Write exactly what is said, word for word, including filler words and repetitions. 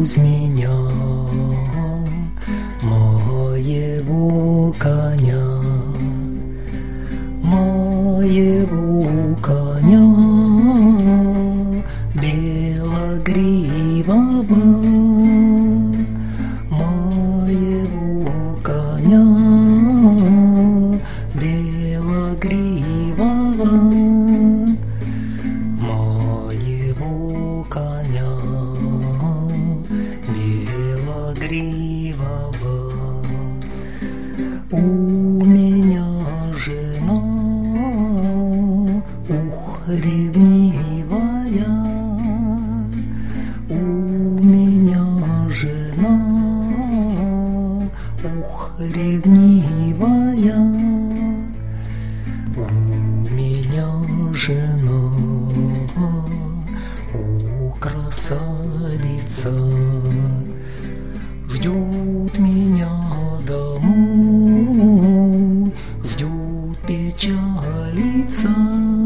из меня моего коня, моего коня белогривого, моего коня белогривого, моего коня белогривого. У меня жена, ух, ревнивая, у меня жена, ух, ревнивая, у меня жена, у красавица, ждет меня домой, ждет, печалится.